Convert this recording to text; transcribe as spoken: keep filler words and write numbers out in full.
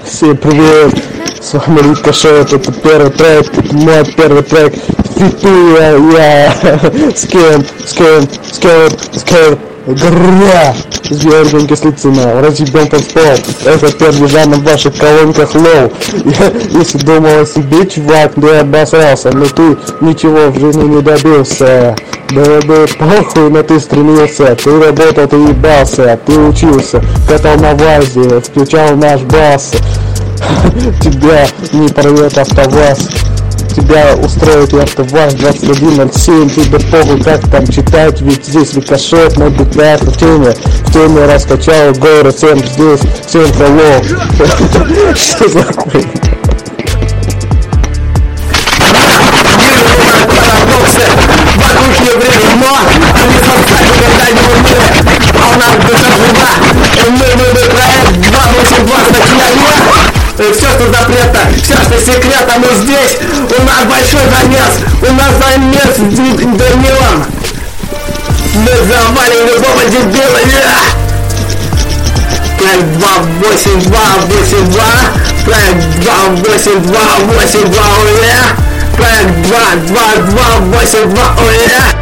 Всем привет! С вами Рикошет, это первый трек, это мой первый трек. Фитую я, я с кем, с кем, с кем, с кем, гря! С Георгием Кислицыным, разъебем танцпол. Это первый жанр в ваших колонках лоу. Я, если думал о себе, чувак, да я обосрался, но ты ничего в жизни не добился. Было бы похуй, но ты стремился, ты работал, ты ебался, ты учился, катал на вазе, включал наш бас. Тебя не порвет АвтоВАЗ, тебя устроит и АвтоВАЗ двадцать один ноль семь, тебе похуй, как там читать, ведь здесь Рикошет, мой битляк в теме, в теме раскачал город, всем здесь, всем пролог. Что за хуй? Вокруг не время, они создали когда-нибудь мира, а у нас душа жива, и мы, мы, мы, проект два восемь два начинали. Все, что запрето, все, что секрет, а мы здесь, у нас большой замес, у нас замес с Данилом. Мы завалим любого дебила, проект два восемь два восемь два, проект два восемь два восемь два, проект два два два восемь два,